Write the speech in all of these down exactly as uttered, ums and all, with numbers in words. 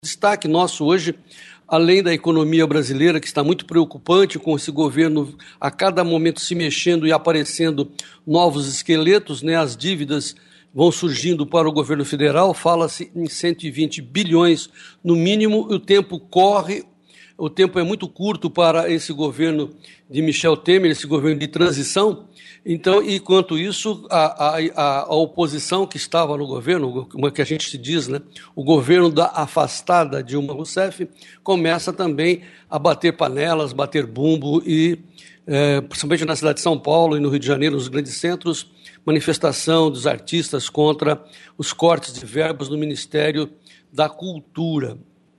Destaque nosso hoje, além da economia brasileira, que está muito preocupante com esse governo a cada momento se mexendo e aparecendo novos esqueletos, né? As dívidas vão surgindo para o governo federal, fala-se em cento e vinte bilhões no mínimo, e o tempo corre, o tempo é muito curto para esse governo de Michel Temer, esse governo de transição. Então, enquanto isso, a, a, a oposição que estava no governo, como que a gente se diz, né, o governo da afastada Dilma Rousseff, começa também a bater panelas, bater bumbo e, é, principalmente na cidade de São Paulo e no Rio de Janeiro, nos grandes centros, manifestação dos artistas contra os cortes de verbas no Ministério da Cultura.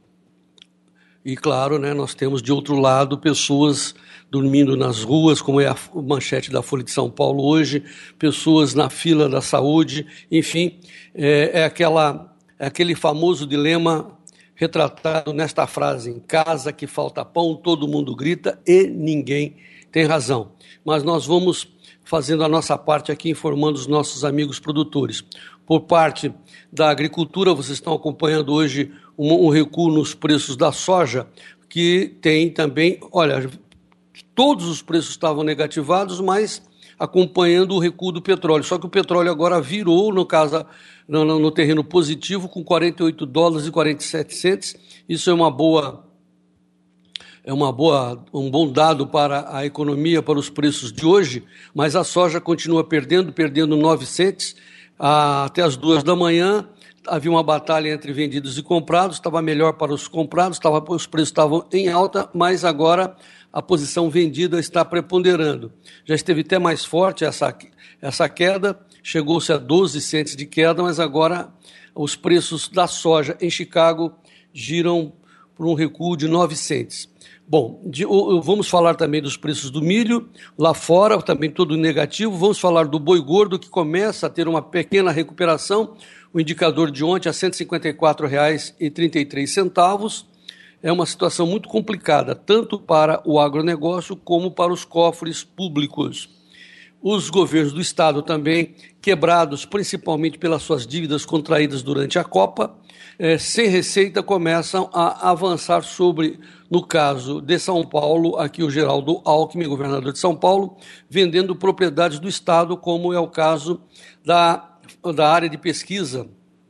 E, claro, né, nós temos, de outro lado, pessoas dormindo nas ruas, como é a manchete da Folha de São Paulo hoje, pessoas na fila da saúde, enfim, é, é, aquela, é aquele famoso dilema retratado nesta frase: em casa que falta pão, todo mundo grita e ninguém tem razão. Mas nós vamos fazendo a nossa parte aqui, informando os nossos amigos produtores. Por parte da agricultura, vocês estão acompanhando hoje um, um recuo nos preços da soja, que tem também, olha, todos os preços estavam negativados, mas acompanhando o recuo do petróleo. Só que o petróleo agora virou, no caso, no, no terreno positivo, com quarenta e oito dólares e quarenta e sete centos. Isso é uma boa... É uma boa, um bom dado para a economia, para os preços de hoje, mas a soja continua perdendo, perdendo nove centos. Até as duas da manhã havia uma batalha entre vendidos e comprados, estava melhor para os comprados, estava, os preços estavam em alta, mas agora a posição vendida está preponderando. Já esteve até mais forte essa, essa queda, chegou-se a doze centos de queda, mas agora os preços da soja em Chicago giram por um recuo de nove centos. Bom, de, vamos falar também dos preços do milho, lá fora, também tudo negativo. Vamos falar do boi gordo, que começa a ter uma pequena recuperação. O indicador de ontem é cento e cinquenta e quatro reais e trinta e três centavos. É uma situação muito complicada, tanto para o agronegócio como para os cofres públicos. Os governos do Estado também quebrados, principalmente pelas suas dívidas contraídas durante a Copa, eh, sem receita, começam a avançar sobre, no caso de São Paulo, aqui o Geraldo Alckmin, governador de São Paulo, vendendo propriedades do Estado, como é o caso da, da área de pesquisa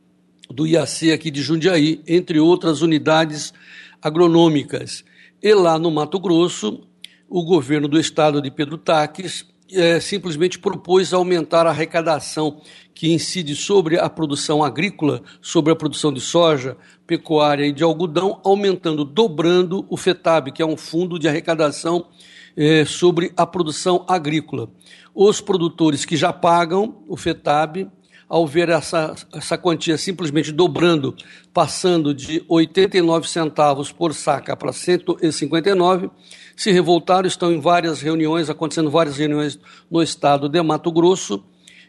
do I A C aqui de Jundiaí, entre outras unidades agronômicas. E lá no Mato Grosso, o governo do Estado de Pedro Taques É, simplesmente propôs aumentar a arrecadação que incide sobre a produção agrícola, sobre a produção de soja, pecuária e de algodão, aumentando, dobrando o FETAB, que é um fundo de arrecadação é, sobre a produção agrícola. Os produtores que já pagam o FETAB, ao ver essa, essa quantia simplesmente dobrando, passando de oitenta e nove centavos por saca para cento e cinquenta e nove, se revoltaram, estão em várias reuniões, acontecendo várias reuniões no estado de Mato Grosso,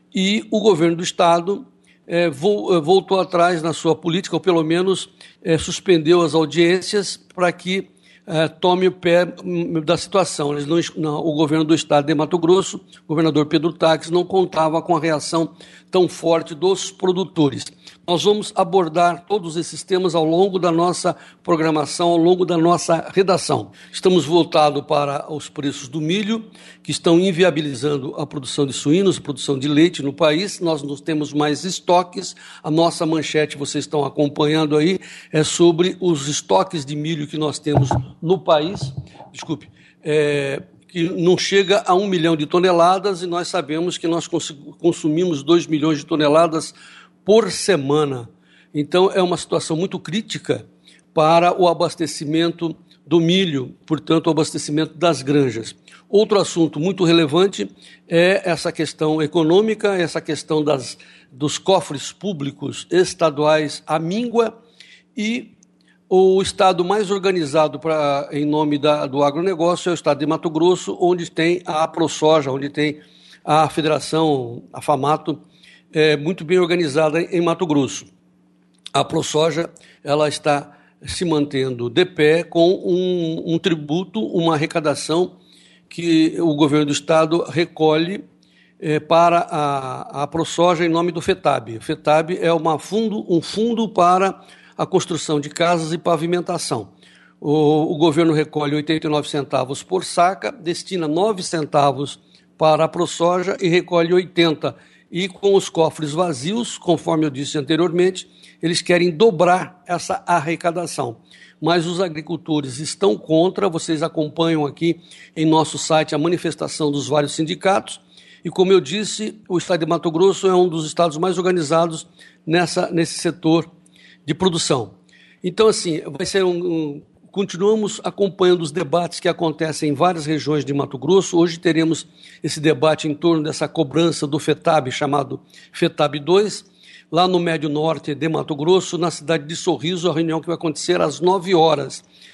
e o governo do estado é, voltou atrás na sua política, ou pelo menos é, suspendeu as audiências para que é, tome o pé da situação. Eles não, não, o governo do estado de Mato Grosso, o governador Pedro Taques, não contava com a reação tão forte dos produtores. Nós vamos abordar todos esses temas ao longo da nossa programação, ao longo da nossa redação. Estamos voltados para os preços do milho, que estão inviabilizando a produção de suínos, a produção de leite no país. Nós não temos mais estoques. A nossa manchete, vocês estão acompanhando aí, é sobre os estoques de milho que nós temos no país. Desculpe, é, que não chega a um milhão de toneladas, e nós sabemos que nós consumimos dois milhões de toneladas por semana. Então, é uma situação muito crítica para o abastecimento do milho, portanto, o abastecimento das granjas. Outro assunto muito relevante é essa questão econômica, essa questão das, dos cofres públicos estaduais à míngua, e o estado mais organizado pra, em nome da, do agronegócio é o estado de Mato Grosso, onde tem a ProSoja, onde tem a federação, a FAMATO, é muito bem organizada em Mato Grosso. A ProSoja, ela está se mantendo de pé com um, um tributo, uma arrecadação que o governo do estado recolhe é, para a, a ProSoja em nome do FETAB. O FETAB é uma fundo, um fundo para a construção de casas e pavimentação. O, o governo recolhe oitenta e nove centavos por saca, destina nove centavos para a ProSoja e recolhe oitenta. E com os cofres vazios, conforme eu disse anteriormente, eles querem dobrar essa arrecadação. Mas os agricultores estão contra, vocês acompanham aqui em nosso site a manifestação dos vários sindicatos, e como eu disse, o estado de Mato Grosso é um dos estados mais organizados nessa, nesse setor de produção. Então, assim, vai ser um, um, continuamos acompanhando os debates que acontecem em várias regiões de Mato Grosso. Hoje teremos esse debate em torno dessa cobrança do FETAB, chamado FETAB dois, lá no Médio Norte de Mato Grosso, na cidade de Sorriso, a reunião que vai acontecer às nove horas.